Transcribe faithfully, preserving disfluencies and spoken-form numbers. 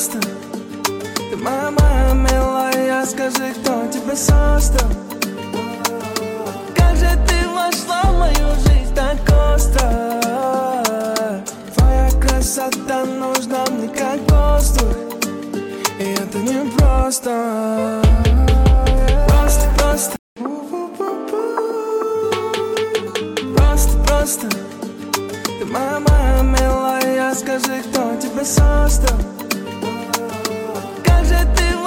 просто. Ты моя, моя милая, скажи, кто тебя создал? Как же ты вошла в мою жизнь так остро? Твоя красота нужна мне как воздух, и это не просто. Просто, просто. Просто, просто. Ты моя, моя милая, скажи, кто тебя создал?